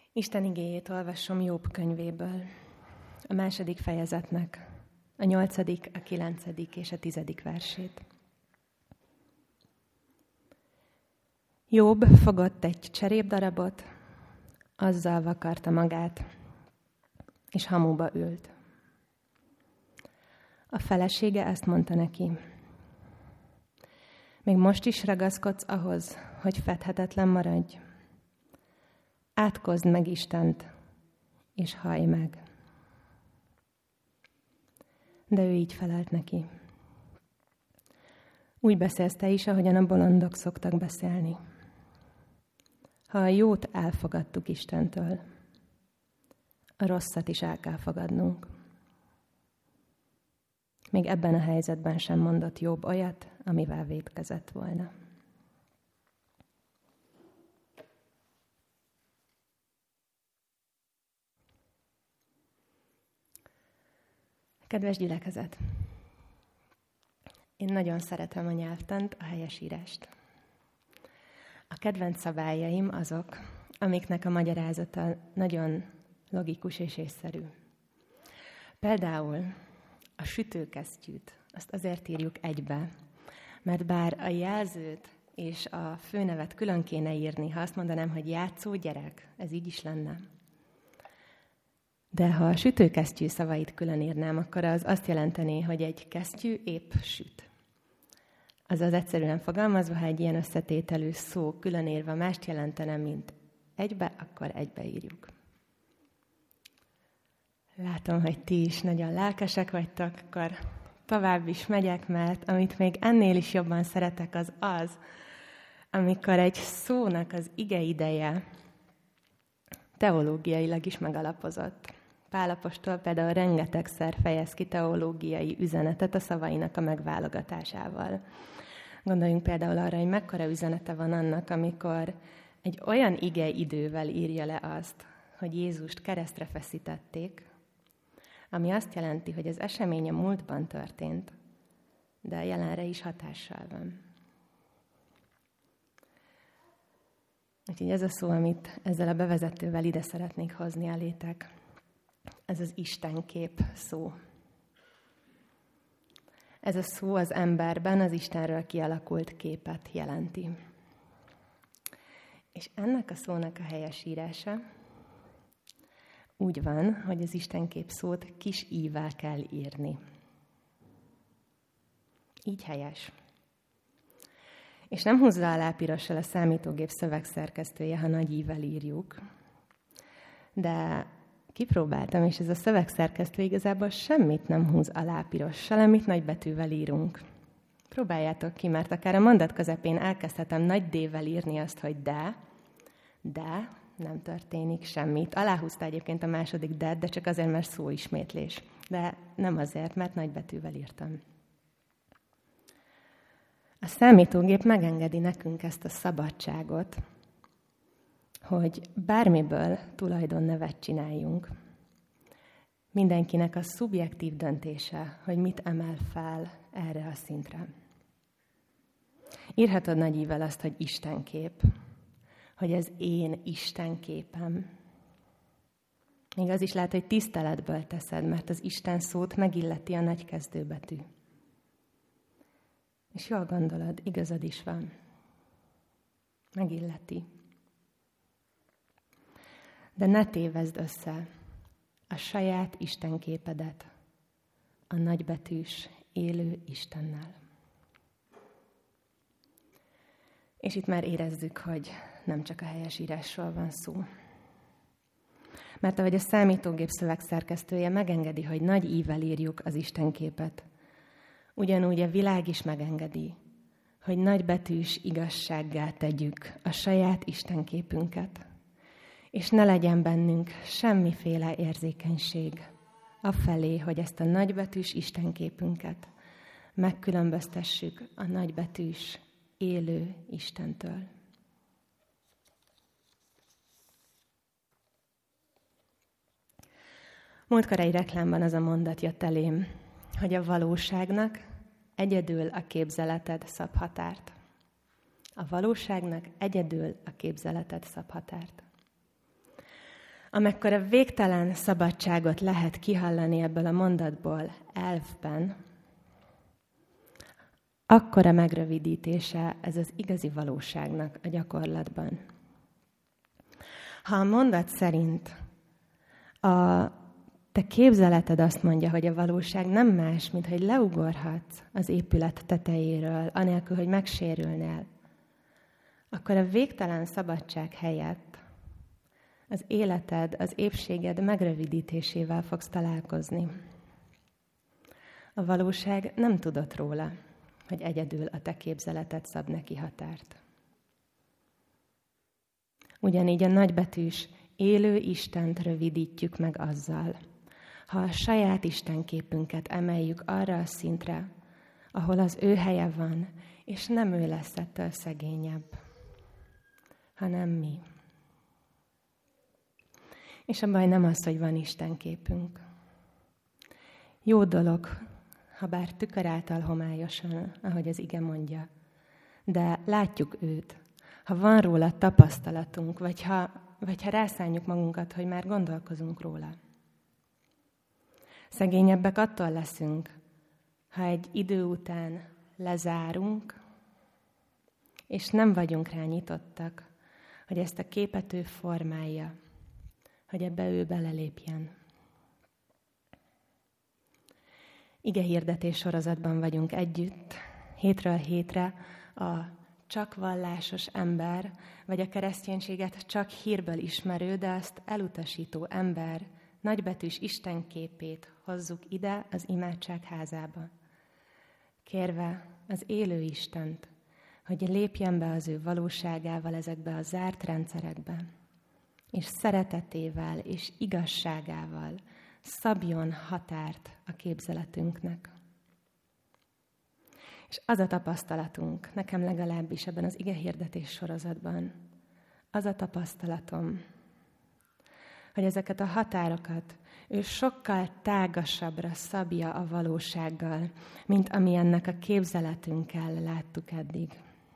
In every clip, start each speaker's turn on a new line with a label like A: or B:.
A: Isten igéjét olvasom Jobb könyvéből, a 2. fejezetnek, a 8., a 9. és a 10. versét. Jobb fogott egy cserépdarabot, azzal vakarta magát, és hamuba ült. A felesége ezt mondta neki: még most is ragaszkodsz ahhoz, hogy fedhetetlen maradj? Átkozd meg Istent, és hallj meg. De ő így felelt neki: úgy beszélsz te is, ahogyan a bolondok szoktak beszélni. Ha a jót elfogadtuk Istentől, a rosszat is el kell fogadnunk. Még ebben a helyzetben sem mondott Jobb olyat, amivel vétkezett volna. Kedves gyülekezet! Én nagyon szeretem a nyelvtant, a helyesírást. A kedvenc szabályaim azok, amiknek a magyarázata nagyon logikus és észszerű. Például a sütőkesztyűt, azt azért írjuk egybe, mert bár a jelzőt és a főnevet külön kéne írni, ha azt mondanám, hogy játszó gyerek, ez így is lenne. De ha a sütőkesztyű szavait külön írnám, akkor az azt jelentené, hogy egy kesztyű épp süt. Azaz egyszerűen fogalmazva, ha egy ilyen összetételű szó külön írva mást jelentene, mint egybe, akkor egybe írjuk. Látom, hogy ti is nagyon lelkesek vagytok, akkor tovább is megyek, mert amit még ennél is jobban szeretek, az, amikor egy szónak az igeideje teológiailag is megalapozott. Pál apostol például rengetegszer fejez ki teológiai üzenetet a szavainak a megválogatásával. Gondoljunk például arra, hogy mekkora üzenete van annak, amikor egy olyan igeidővel írja le azt, hogy Jézust keresztre feszítették, ami azt jelenti, hogy az esemény a múltban történt, de a jelenre is hatással van. Úgyhogy ez a szó, amit ezzel a bevezetővel ide szeretnék hozni elétek, ez az Istenkép szó. Ez a szó az emberben az Istenről kialakult képet jelenti. És ennek a szónak a helyesírása úgy van, hogy az Istenkép szót kis i-vel kell írni. Így helyes. És nem húzza alá pirossal a számítógép szövegszerkesztője, ha nagy i-vel írjuk. De kipróbáltam, és ez a szövegszerkesztő igazából semmit nem húz alá pirossal, amit nagybetűvel írunk. Próbáljátok ki, mert akár a mondat közepén elkezdhetem nagy D-vel írni azt, hogy de nem történik semmit. Aláhúzta egyébként a második de csak azért, mert szóismétlés. De nem azért, mert nagybetűvel írtam. A számítógép megengedi nekünk ezt a szabadságot, hogy bármiből tulajdonnevet csináljunk. Mindenkinek a szubjektív döntése, hogy mit emel fel erre a szintre. Írhatod nagy ível azt, hogy Istenkép, hogy ez én Istenképem. Még az is lehet, hogy tiszteletből teszed, mert az Isten szót megilleti a nagy kezdőbetű. És jól gondolod, igazad is van. Megilleti. De ne tévezd össze a saját Istenképedet a nagybetűs, élő Istennel. És itt már érezzük, hogy nem csak a helyesírásról van szó. Mert ahogy a számítógép szövegszerkesztője megengedi, hogy nagy ível írjuk az Istenképet, ugyanúgy a világ is megengedi, hogy nagybetűs igazsággá tegyük a saját Istenképünket, és ne legyen bennünk semmiféle érzékenység afelé, hogy ezt a nagybetűs Istenképünket megkülönböztessük a nagybetűs, élő Istentől. Múltkor egy reklámban az a mondat jött elém, hogy a valóságnak egyedül a képzeleted szab határt. A valóságnak egyedül a képzeleted szab határt. Amekkora végtelen szabadságot lehet kihallani ebből a mondatból elfben, akkora megrövidítése ez az igazi valóságnak a gyakorlatban. Ha a mondat szerint a te képzeleted azt mondja, hogy a valóság nem más, mint hogy leugorhatsz az épület tetejéről, anélkül, hogy megsérülnél, akkor a végtelen szabadság helyett az életed, az épséged megrövidítésével fogsz találkozni. A valóság nem tudott róla, hogy egyedül a te képzeleted szab neki határt. Ugyanígy a nagybetűs élő Istent rövidítjük meg azzal, ha a saját istenképünket emeljük arra a szintre, ahol az ő helye van, és nem ő lesz ettől szegényebb, hanem mi. És a baj nem az, hogy van istenképünk. Jó dolog, ha bár tükör által homályosan, ahogy az ige mondja, de látjuk őt, ha van róla tapasztalatunk, vagy ha rászánjuk magunkat, hogy már gondolkozunk róla. Szegényebbek attól leszünk, ha egy idő után lezárunk, és nem vagyunk rá nyitottak, hogy ezt a képet ő formálja, hogy ebbe ő belelépjen. Igehirdetés sorozatban vagyunk együtt, hétről hétre a csak vallásos ember, vagy a kereszténységet csak hírből ismerő, de azt elutasító ember nagybetűs Isten képét hozzuk ide az imádság házába. Kérve az élő Istent, hogy lépjen be az ő valóságával ezekbe a zárt rendszerekbe, és szeretetével és igazságával szabjon határt a képzeletünknek. És az a tapasztalatunk, nekem legalábbis ebben az igehirdetés sorozatban, az a tapasztalatom, hogy ezeket a határokat ő sokkal tágasabbra szabja a valósággal, mint amilyennek a képzeletünkkel láttuk eddig.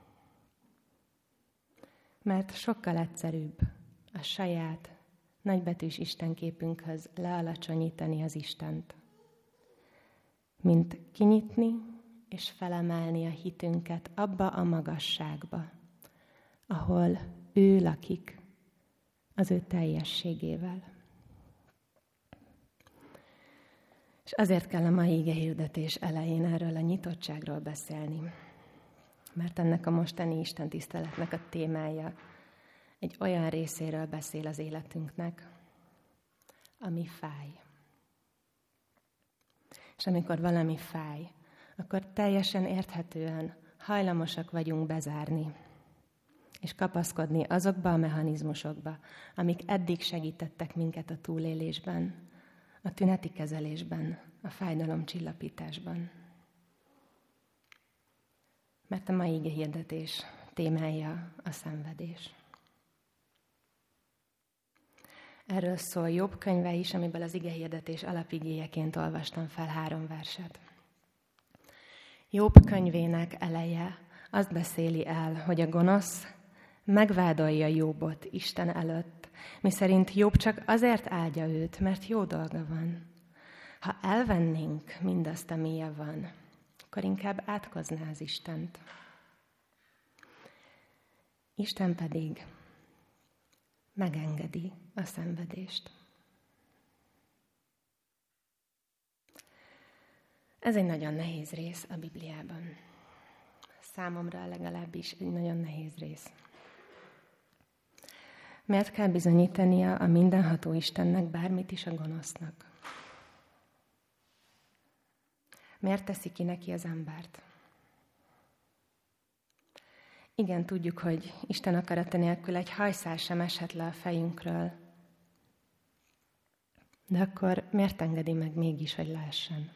A: Mert sokkal egyszerűbb a saját nagybetűs istenképünkhöz lealacsonyítani az Istent, mint kinyitni és felemelni a hitünket abba a magasságba, ahol ő lakik az ő teljességével. És azért kell a mai igehirdetés elején erről a nyitottságról beszélni, mert ennek a mostani istentiszteletnek a témája egy olyan részéről beszél az életünknek, ami fáj. És amikor valami fáj, akkor teljesen érthetően hajlamosak vagyunk bezárni, és kapaszkodni azokba a mechanizmusokba, amik eddig segítettek minket a túlélésben, a tüneti kezelésben, a fájdalomcsillapításban. Mert a mai igehirdetés témája a szenvedés. Erről szól Jobb könyve is, amiből az igehirdetés alapigéjeként olvastam fel 3 verset. Jobb könyvének eleje azt beszéli el, hogy a gonosz megvádolja Jobbot Isten előtt, miszerint Jobb csak azért áldja őt, mert jó dolga van. Ha elvennénk mindazt, amilyen van, akkor inkább átkozná az Istent. Isten pedig megengedi a szenvedést. Ez egy nagyon nehéz rész a Bibliában. Számomra legalábbis egy nagyon nehéz rész. Miért kell bizonyítania a mindenható Istennek bármit is a gonosznak? Miért teszi ki neki az embert? Igen, tudjuk, hogy Isten akarata nélkül egy hajszál sem eshet le a fejünkről. De akkor miért engedi meg mégis, hogy leessen?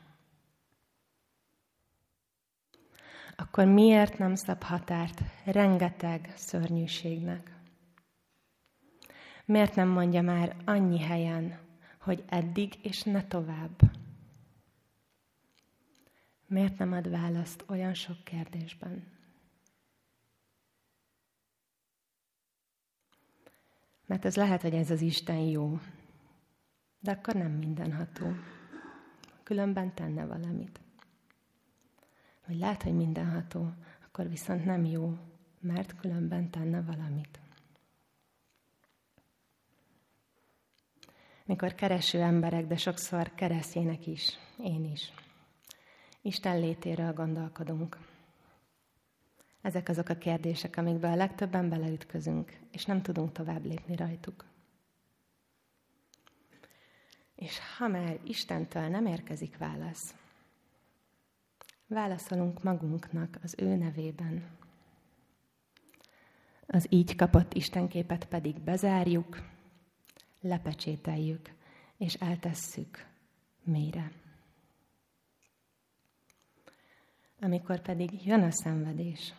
A: Akkor miért nem szab határt rengeteg szörnyűségnek? Miért nem mondja már annyi helyen, hogy eddig és ne tovább? Miért nem ad választ olyan sok kérdésben? Mert ez lehet, hogy ez az Isten jó, de akkor nem mindenható. Különben tenne valamit. Vagy lehet, hogy mindenható, akkor viszont nem jó, mert különben tenne valamit. Mikor kereső emberek, de sokszor keresztjének is, én is, Isten létéről gondolkodunk. Ezek azok a kérdések, amikbe a legtöbben beleütközünk, és nem tudunk tovább lépni rajtuk. És ha már Istentől nem érkezik válasz, válaszolunk magunknak az ő nevében. Az így kapott istenképet pedig bezárjuk, lepecsételjük, és eltesszük mélyre. Amikor pedig jön a szenvedés,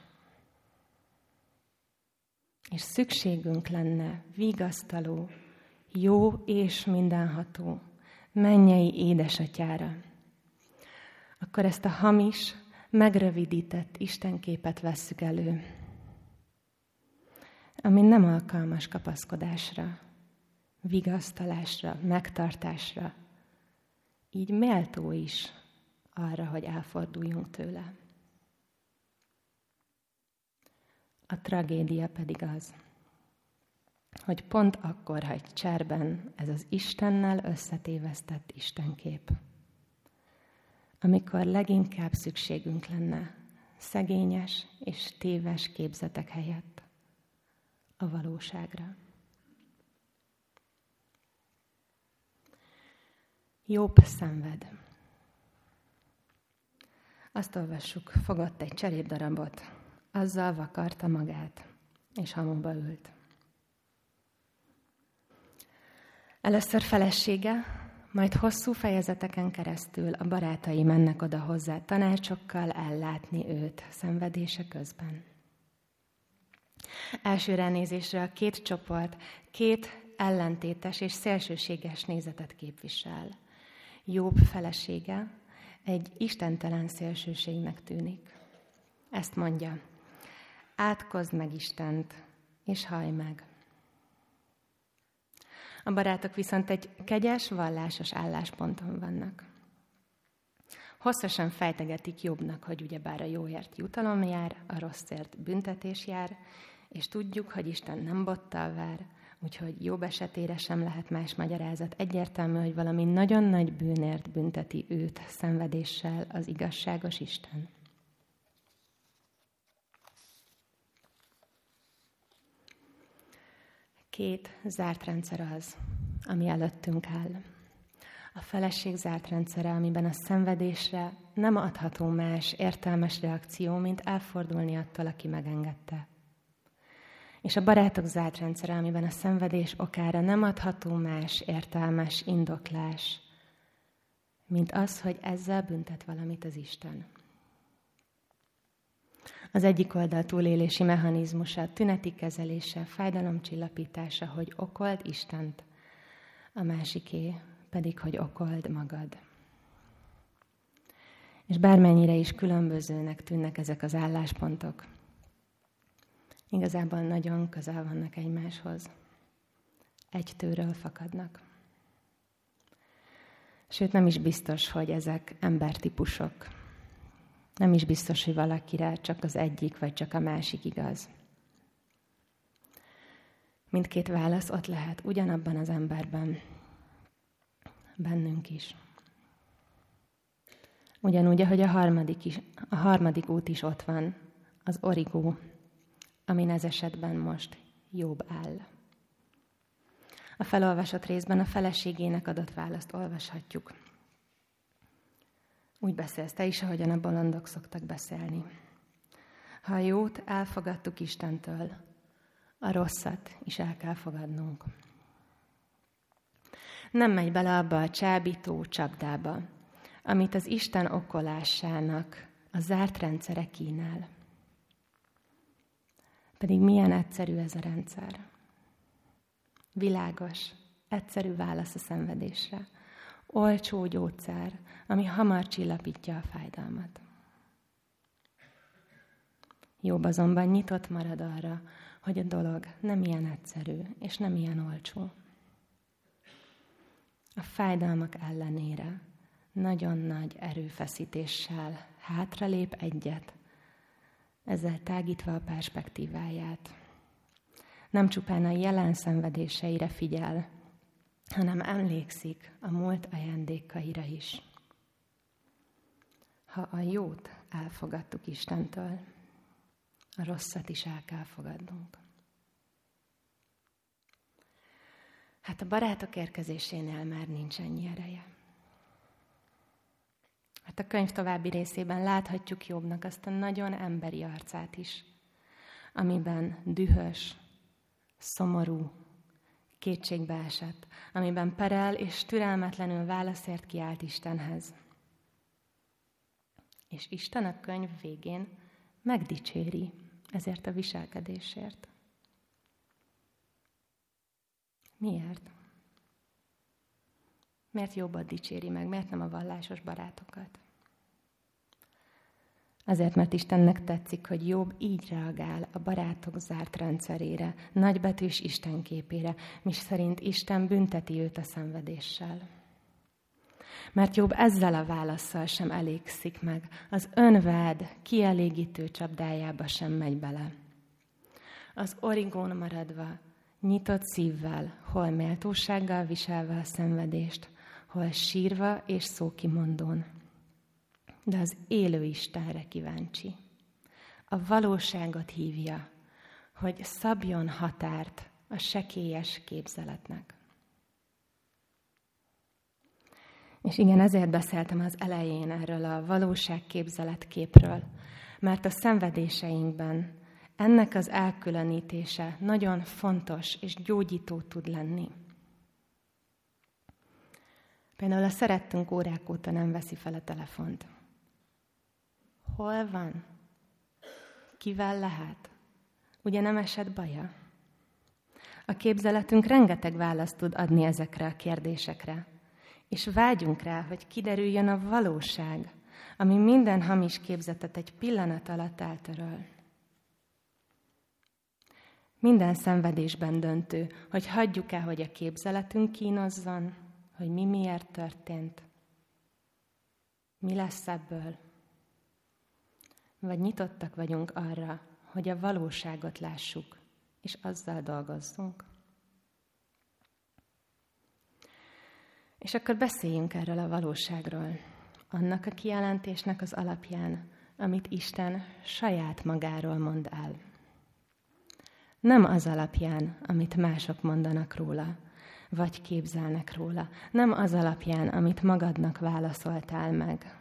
A: és szükségünk lenne vigasztaló, jó és mindenható mennyei édesatyára, akkor ezt a hamis, megrövidített istenképet vesszük elő, ami nem alkalmas kapaszkodásra, vigasztalásra, megtartásra, így méltó is arra, hogy elforduljunk tőle. A tragédia pedig az, hogy pont akkor hagy cserben ez az Istennel összetévesztett istenkép, amikor leginkább szükségünk lenne szegényes és téves képzetek helyett a valóságra. Jobb szenved. Azt olvassuk, fogott egy cserépdarabot, azzal vakarta magát, és hamuba ült. Először felesége, majd hosszú fejezeteken keresztül a barátai mennek oda hozzá tanácsokkal ellátni őt szenvedése közben. Első ránézésre a két csoport két ellentétes és szélsőséges nézetet képvisel. Jobb felesége egy istentelen szélsőségnek tűnik. Ezt mondja, átkozd meg Istent, és hallj meg. A barátok viszont egy kegyes, vallásos állásponton vannak. Hosszasan fejtegetik Jobbnak, hogy ugyebár a jóért jutalom jár, a rosszért büntetés jár, és tudjuk, hogy Isten nem bottal vár, úgyhogy Jobb esetére sem lehet más magyarázat. Egyértelmű, hogy valami nagyon nagy bűnért bünteti őt szenvedéssel az igazságos Isten. Két zárt rendszer az, ami előttünk áll. A feleség zárt rendszere, amiben a szenvedésre nem adható más értelmes reakció, mint elfordulni attól, aki megengedte. És a barátok zárt rendszere, amiben a szenvedés okára nem adható más értelmes indoklás, mint az, hogy ezzel büntet valamit az Isten. Az egyik oldal túlélési mechanizmusa, tüneti kezelése, fájdalomcsillapítása, hogy okold Istent, a másiké pedig, hogy okold magad. És bármennyire is különbözőnek tűnnek ezek az álláspontok, igazából nagyon közel vannak egymáshoz. Egy tőről fakadnak. Sőt, nem is biztos, hogy ezek embertípusok. Nem is biztos, hogy valakire csak az egyik, vagy csak a másik igaz. Mindkét válasz ott lehet ugyanabban az emberben, bennünk is. Ugyanúgy, ahogy a harmadik út is ott van, az origó, amin ez esetben most Jobb áll. A felolvasott részben a feleségének adott választ olvashatjuk. Úgy beszélsz te is, ahogyan a bolondok szoktak beszélni. Ha a jót elfogadtuk Istentől, a rosszat is el kell fogadnunk. Nem megy bele abba a csábító csapdába, amit az Isten okolásának a zárt rendszere kínál. Pedig milyen egyszerű ez a rendszer. Világos, egyszerű válasz a szenvedésre. Olcsó gyógyszer, ami hamar csillapítja a fájdalmat. Jobb azonban nyitott marad arra, hogy a dolog nem ilyen egyszerű, és nem ilyen olcsó. A fájdalmak ellenére nagyon nagy erőfeszítéssel hátralép egyet, ezzel tágítva a perspektíváját. Nem csupán a jelen szenvedéseire figyel, hanem emlékszik a múlt ajándékaira is. Ha a jót elfogadtuk Istentől, a rosszat is el kell fogadnunk. Hát a barátok érkezésénél már nincs ennyi ereje. Hát a könyv további részében láthatjuk Jobbnak azt a nagyon emberi arcát is, amiben dühös, szomorú, kétségbeesett, amiben perel és türelmetlenül válaszért kiált Istenhez. És Isten a könyv végén megdicséri ezért a viselkedésért. Miért? Miért Jobbat dicséri meg? Miért nem a vallásos barátokat? Azért, mert Istennek tetszik, hogy Jobb így reagál a barátok zárt rendszerére, nagybetűs Isten képére, mi szerint Isten bünteti őt a szenvedéssel. Mert Jobb ezzel a válasszal sem elégszik meg, az önvád kielégítő csapdájába sem megy bele. Az origón maradva, nyitott szívvel, hol méltósággal viselve a szenvedést, hol sírva és szókimondón. De az élő Istenre kíváncsi. A valóságot hívja, hogy szabjon határt a sekélyes képzeletnek. És igen, ezért beszéltem az elején erről a valóságképzeletképről, mert a szenvedéseinkben ennek az elkülönítése nagyon fontos és gyógyító tud lenni. Például a szerettünk órák óta nem veszi fel a telefont. Hol van? Kivel lehet? Ugye nem esett baja? A képzeletünk rengeteg választ tud adni ezekre a kérdésekre, és vágyunk rá, hogy kiderüljön a valóság, ami minden hamis képzetet egy pillanat alatt eltöröl. Minden szenvedésben döntő, hogy hagyjuk-e, hogy a képzeletünk kínozzon, hogy mi miért történt, mi lesz ebből, vagy nyitottak vagyunk arra, hogy a valóságot lássuk, és azzal dolgozzunk. És akkor beszéljünk erről a valóságról, annak a kijelentésnek az alapján, amit Isten saját magáról mond el. Nem az alapján, amit mások mondanak róla, vagy képzelnek róla. Nem az alapján, amit magadnak válaszoltál meg,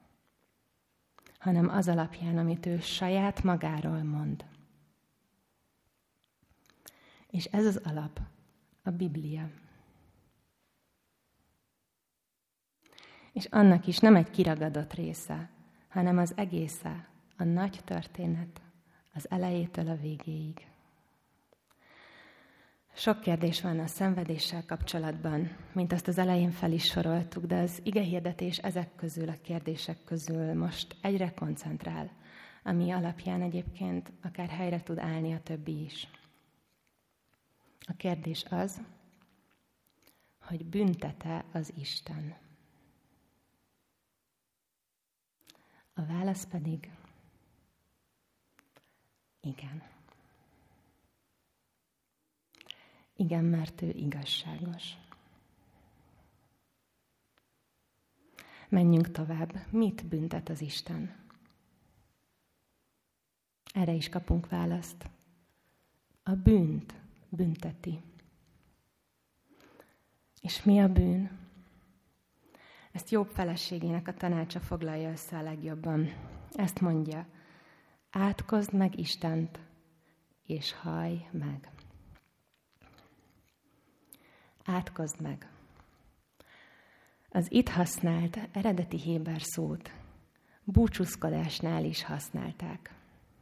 A: hanem az alapján, amit ő saját magáról mond. És ez az alap, a Biblia. És annak is nem egy kiragadott része, hanem az egésze, a nagy történet, az elejétől a végéig. Sok kérdés van a szenvedéssel kapcsolatban, mint azt az elején fel is soroltuk, de az igehirdetés ezek közül, a kérdések közül most egyre koncentrál, ami alapján egyébként akár helyre tud állni a többi is. A kérdés az, hogy büntet-e az Isten? A válasz pedig igen. Igen, mert ő igazságos. Menjünk tovább. Mit büntet az Isten? Erre is kapunk választ. A bűnt bünteti. És mi a bűn? Ezt Jobb feleségének a tanácsa foglalja össze a legjobban. Ezt mondja, átkozd meg Istent, és hallj meg. Átkozd meg. Az itt használt eredeti héber szót búcsúzkodásnál is használták.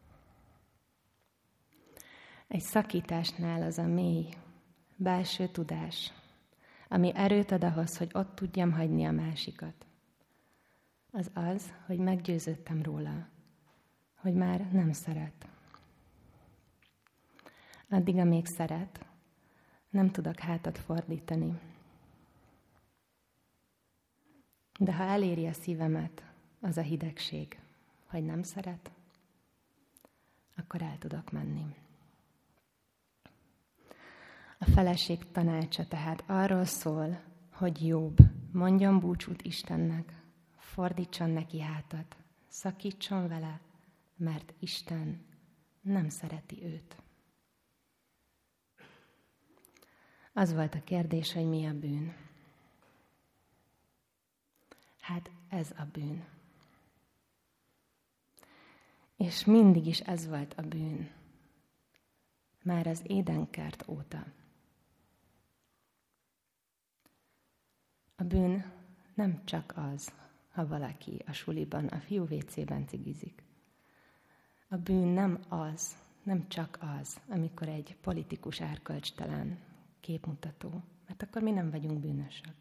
A: Egy szakításnál az a mély, belső tudás, ami erőt ad ahhoz, hogy ott tudjam hagyni a másikat. Az az, hogy meggyőződtem róla, hogy már nem szeret. addig, amíg szeret, nem tudok hátat fordítani. De ha eléri a szívemet az a hidegség, hogy nem szeret, akkor el tudok menni. A feleség tanácsa tehát arról szól, hogy Jobb mondjon búcsút Istennek, fordítson neki hátat, szakítson vele, mert Isten nem szereti őt. Az volt a kérdés, hogy mi a bűn. Hát ez a bűn. És mindig is ez volt a bűn. Már az Édenkert óta. A bűn nem csak az, ha valaki a suliban, a fiú WC-ben cigizik. A bűn nem csak az, amikor egy politikus erkölcstelen képmutató, mert akkor mi nem vagyunk bűnösök.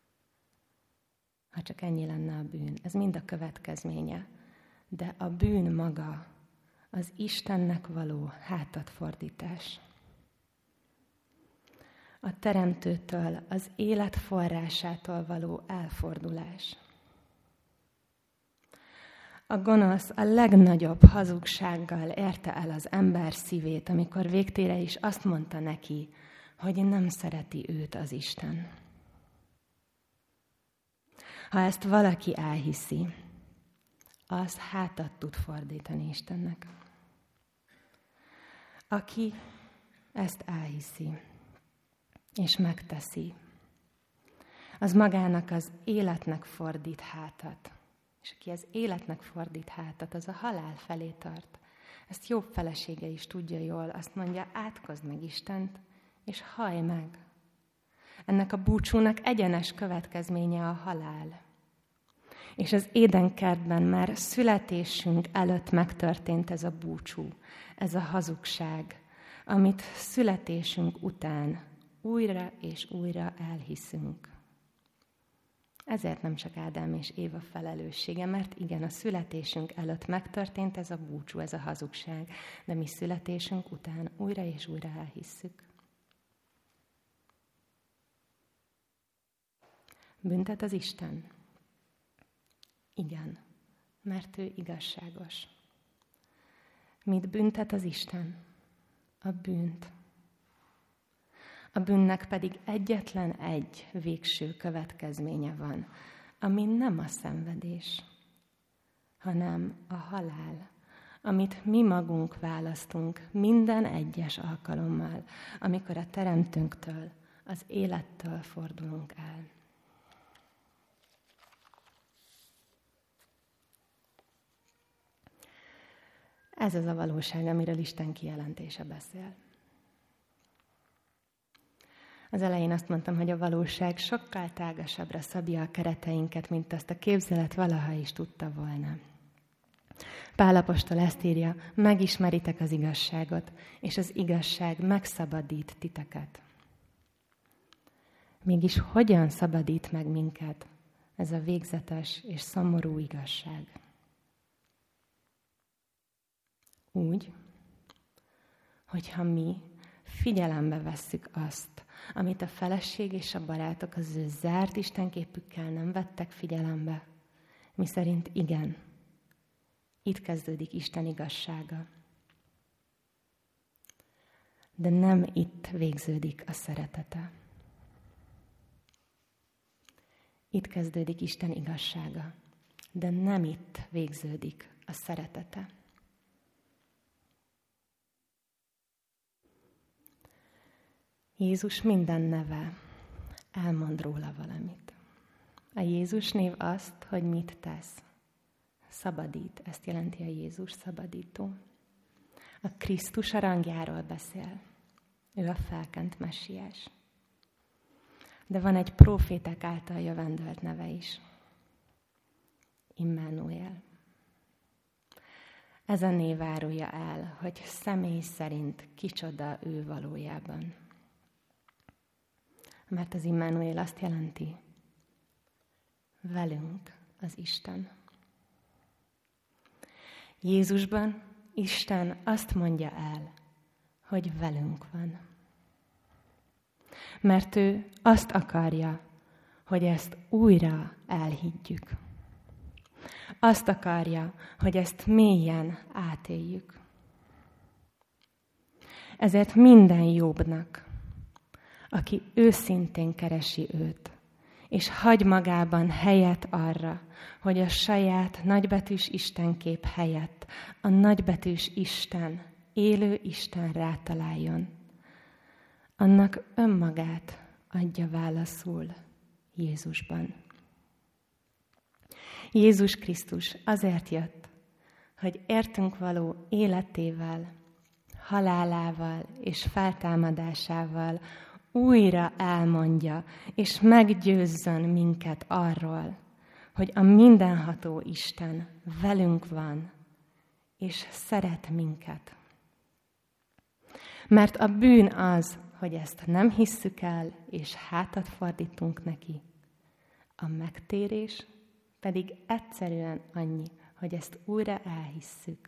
A: Ha csak ennyi lenne a bűn, ez mind a következménye. De a bűn maga az Istennek való hátatfordítás. A Teremtőtől, az élet forrásától való elfordulás. A gonosz a legnagyobb hazugsággal érte el az ember szívét, amikor végtére is azt mondta neki, hogy nem szereti őt az Isten. Ha ezt valaki elhiszi, az hátat tud fordítani Istennek. Aki ezt elhiszi, és megteszi, az magának az életnek fordít hátat. És aki az életnek fordít hátat, az a halál felé tart. Ezt Jobb felesége is tudja jól. Azt mondja, átkozd meg Istent, és hallj meg. Ennek a búcsúnak egyenes következménye a halál. És az Édenkertben már születésünk előtt megtörtént ez a búcsú, ez a hazugság, amit születésünk után újra és újra elhiszünk. Ezért nem csak Ádám és Éva felelőssége, mert igen, a születésünk előtt megtörtént ez a búcsú, ez a hazugság, de mi születésünk után újra és újra elhisszük. Büntet az Isten? Igen, mert ő igazságos. Mit büntet az Isten? A bűnt. A bűnnek pedig egyetlen egy végső következménye van, ami nem a szenvedés, hanem a halál, amit mi magunk választunk minden egyes alkalommal, amikor a Teremtőnktől, az élettől fordulunk el. Ez az a valóság, amiről Isten kijelentése beszél. Az elején azt mondtam, hogy a valóság sokkal tágasabbra szabja a kereteinket, mint azt a képzelet valaha is tudta volna. Pál apostol ezt írja, megismeritek az igazságot, és az igazság megszabadít titeket. Mégis hogyan szabadít meg minket ez a végzetes és szomorú igazság? Úgy, hogyha mi figyelembe vesszük azt, amit a feleség és a barátok az ő zárt istenképükkel nem vettek figyelembe, miszerint igen, itt kezdődik Isten igazsága. De nem itt végződik a szeretete. Itt kezdődik Isten igazsága, de nem itt végződik a szeretete. Jézus minden neve elmond róla valamit. A Jézus név azt, hogy mit tesz. Szabadít, ezt jelenti a Jézus, szabadító. A Krisztus a rangjáról beszél. Ő a felkent messiás. De van egy próféták által jövendölt neve is. Immanuel. Ez a név árulja el, hogy személy szerint kicsoda ő valójában. Mert az Immanuel azt jelenti, velünk az Isten. Jézusban Isten azt mondja el, hogy velünk van. Mert ő azt akarja, hogy ezt újra elhiggyük. Azt akarja, hogy ezt mélyen átéljük. Ezért minden jobbnak, aki őszintén keresi őt, és hagy magában helyet arra, hogy a saját nagybetűs Istenkép helyett a nagybetűs Isten, élő Isten rátaláljon, annak önmagát adja válaszul Jézusban. Jézus Krisztus azért jött, hogy értünk való életével, halálával és feltámadásával újra elmondja és meggyőzzön minket arról, hogy a mindenható Isten velünk van, és szeret minket. Mert a bűn az, hogy ezt nem hisszük el, és hátat fordítunk neki. A megtérés pedig egyszerűen annyi, hogy ezt újra elhisszük.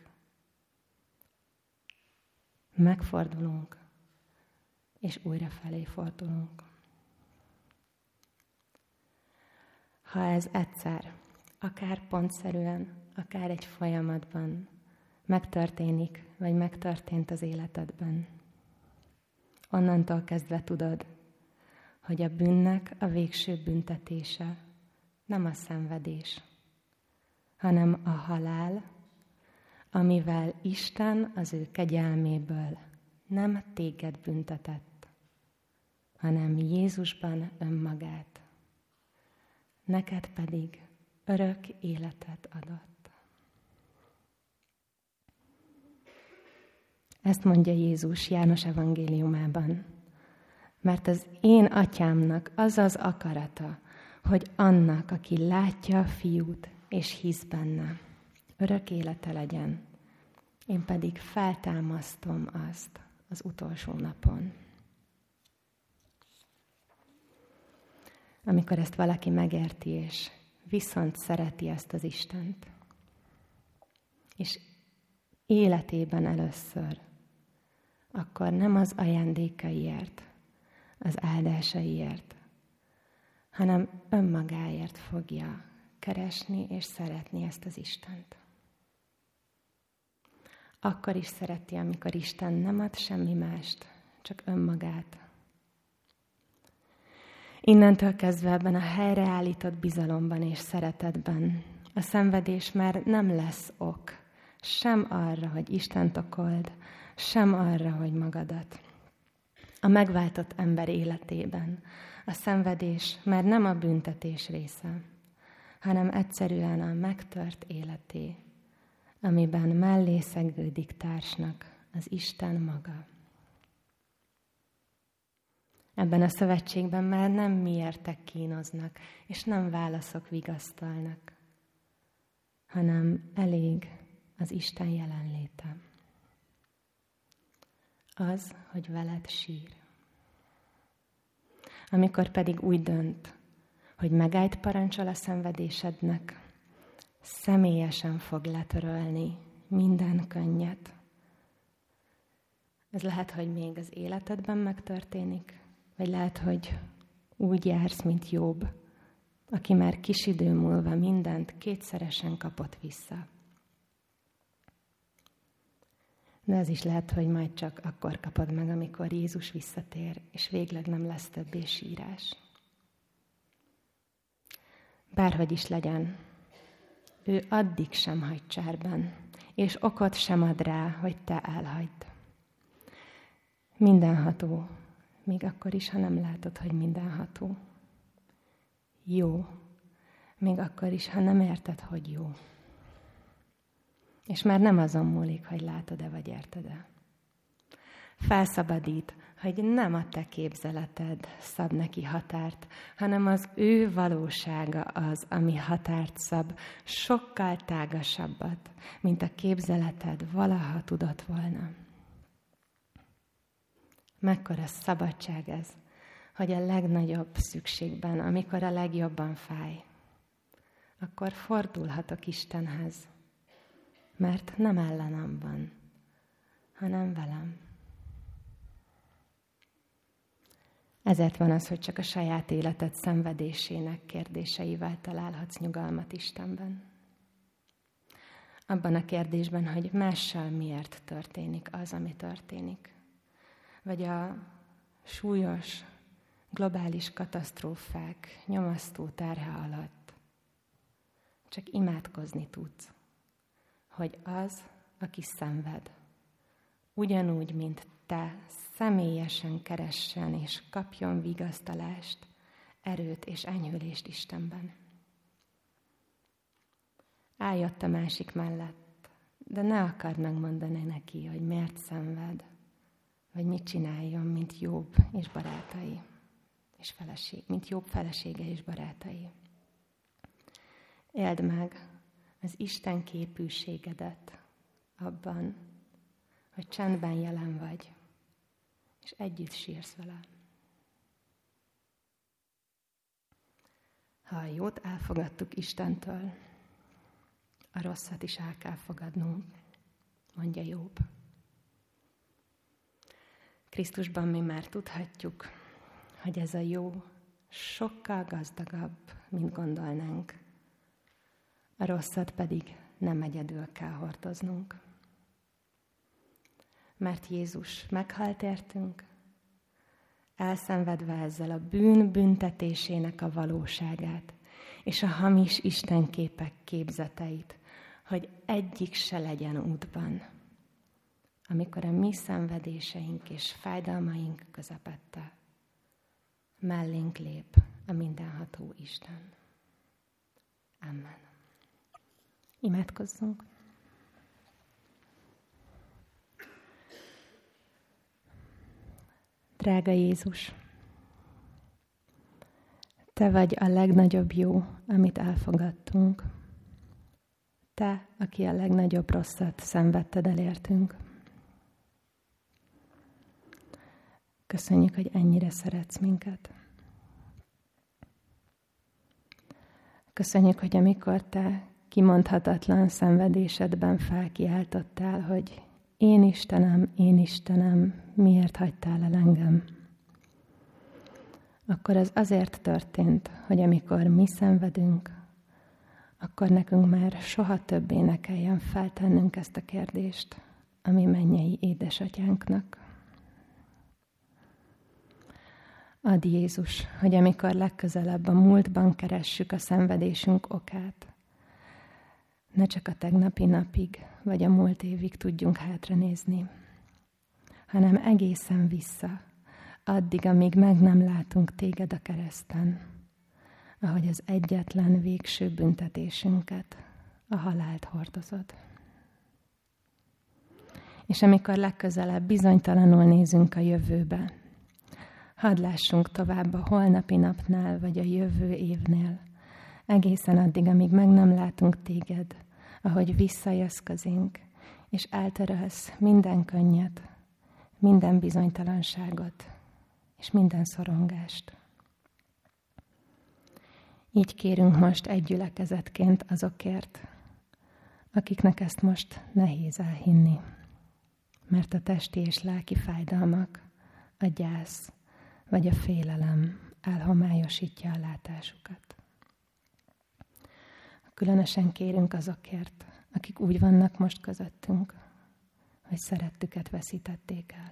A: Megfordulunk, és újra felé fordulunk. Ha ez egyszer, akár pontszerűen, akár egy folyamatban megtörténik, vagy megtörtént az életedben, onnantól kezdve tudod, hogy a bűnnek a végső büntetése nem a szenvedés, hanem a halál, amivel Isten az ő kegyelméből nem téged büntetett, hanem Jézusban önmagát, neked pedig örök életet adott. Ezt mondja Jézus János evangéliumában, mert az én atyámnak az az akarata, hogy annak, aki látja a fiút és hisz benne, örök élete legyen. Én pedig feltámasztom azt az utolsó napon. Amikor ezt valaki megérti, és viszont szereti ezt az Istent, és életében először, akkor nem az ajándékaiért, az áldásaiért, hanem önmagáért fogja keresni és szeretni ezt az Istent. Akkor is szereti, amikor Isten nem ad semmi mást, csak önmagát. Innentől kezdve ebben a helyreállított bizalomban és szeretetben a szenvedés már nem lesz ok, sem arra, hogy Istent okold, sem arra, hogy magadat. A megváltott ember életében a szenvedés már nem a büntetés része, hanem egyszerűen a megtört életé, amiben mellé szegődik társnak az Isten maga. Ebben a szövetségben már nem miértek kínoznak, és nem válaszok vigasztalnak, hanem elég az Isten jelenléte. Az, hogy veled sír. Amikor pedig úgy dönt, hogy megállt parancsol a szenvedésednek, személyesen fog letörölni minden könnyet. Ez lehet, hogy még az életedben megtörténik, vagy lehet, hogy úgy jársz, mint Jobb, aki már kis idő múlva mindent kétszeresen kapott vissza. De ez is lehet, hogy majd csak akkor kapod meg, amikor Jézus visszatér, és végleg nem lesz többé sírás. Bárhogy is legyen, ő addig sem hagy cserben, és okot sem ad rá, hogy te elhagyd. Mindenható, még akkor is, ha nem látod, hogy mindenható. Jó, még akkor is, ha nem érted, hogy jó. És már nem azon múlik, hogy látod-e vagy érted-e. Felszabadít, hogy nem a te képzeleted szab neki határt, hanem az ő valósága az, ami határt szab, sokkal tágasabbat, mint a képzeleted valaha tudott volna. Mekkora szabadság ez, hogy a legnagyobb szükségben, amikor a legjobban fáj, akkor fordulhatok Istenhez, mert nem ellenem van, hanem velem. Ezért van az, hogy csak a saját életed szenvedésének kérdéseivel találhatsz nyugalmat Istenben. Abban a kérdésben, hogy mással miért történik az, ami történik. Vagy a súlyos, globális katasztrófák nyomasztó terhe alatt csak imádkozni tudsz, hogy az, aki szenved, ugyanúgy, mint te, személyesen keressen és kapjon vigasztalást, erőt és enyhülést Istenben. Állj ott a másik mellett, de ne akard megmondani neki, hogy miért szenved, vagy mit csináljon, mint Jobb és barátai, és mint Jobb felesége és barátai. Éld meg az Isten képűségedet abban, hogy csendben jelen vagy, és együtt sírsz vele. Ha a jót elfogadtuk Istentől, a rosszat is el kell fogadnunk, mondja Jobb. Krisztusban mi már tudhatjuk, hogy ez a jó sokkal gazdagabb, mint gondolnánk. A rosszat pedig nem egyedül kell hordoznunk. Mert Jézus meghalt értünk, elszenvedve ezzel a bűn büntetésének a valóságát, és a hamis istenképek képzeteit, hogy egyik se legyen útban, amikor a mi szenvedéseink és fájdalmaink közepette mellénk lép a mindenható Isten. Amen. Imádkozzunk. Drága Jézus, Te vagy a legnagyobb jó, amit elfogadtunk. Te, aki a legnagyobb rosszat szenvedted el értünk. Köszönjük, hogy ennyire szeretsz minket. Köszönjük, hogy amikor Te kimondhatatlan szenvedésedben felkiáltottál, hogy én Istenem, miért hagytál el engem? Akkor az azért történt, hogy amikor mi szenvedünk, akkor nekünk már soha többé ne kelljen feltennünk ezt a kérdést a mi mennyei édesatyánknak. Add Jézus, hogy amikor legközelebb a múltban keressük a szenvedésünk okát, ne csak a tegnapi napig, vagy a múlt évig tudjunk hátranézni, hanem egészen vissza, addig, amíg meg nem látunk Téged a kereszten, ahogy az egyetlen végső büntetésünket, a halált hordozod. És amikor legközelebb bizonytalanul nézünk a jövőbe, hadd lássunk tovább a holnapi napnál, vagy a jövő évnél, egészen addig, amíg meg nem látunk Téged, ahogy visszajössz közénk, és eltörölsz minden könnyet, minden bizonytalanságot, és minden szorongást. Így kérünk most egy gyülekezetként azokért, akiknek ezt most nehéz elhinni, mert a testi és lelki fájdalmak, a gyász vagy a félelem elhomályosítja a látásukat. Különösen kérünk azokért, akik úgy vannak most közöttünk, hogy szerettüket veszítették el.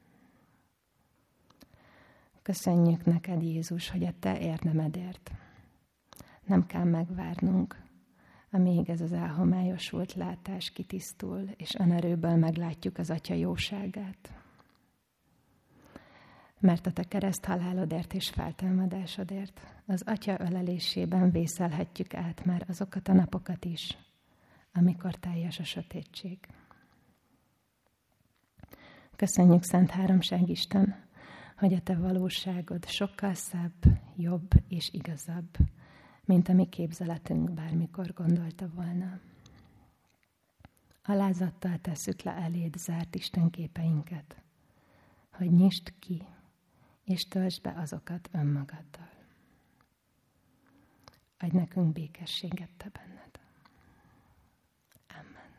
A: Köszönjük neked, Jézus, hogy a Te érdemedért nem kell megvárnunk, amíg ez az elhomályosult látás kitisztul, és önerőből meglátjuk az Atya jóságát. Mert a Te kereszthalálodért és feltámadásodért az Atya ölelésében vészelhetjük át már azokat a napokat is, amikor teljes a sötétség. Köszönjük, Szent Háromság Isten, hogy a Te valóságod sokkal szebb, jobb és igazabb, mint a mi képzeletünk bármikor gondolta volna. Alázattal tesszük le eléd zárt istenképeinket, hogy nyisd ki, és töltsd be azokat önmagaddal. Adj nekünk békességet Te benned. Amen.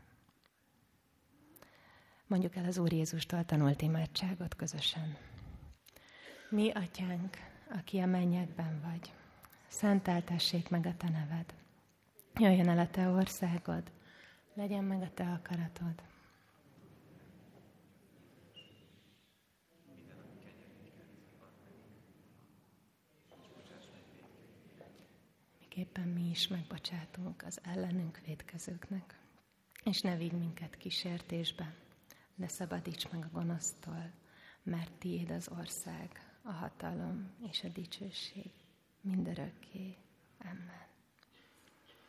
A: Mondjuk el az Úr Jézustól tanult imádságot közösen. Mi, Atyánk, aki a mennyekben vagy, szenteltessék meg a te neved. Jöjjön el a te országod, legyen meg a te akaratod. Miképpen mi is megbocsátunk az ellenünk vétkezőknek. És ne vigy minket kísértésbe, de szabadíts meg a gonosztól, mert tiéd az ország, a hatalom és a dicsőség mindörökké. Amen.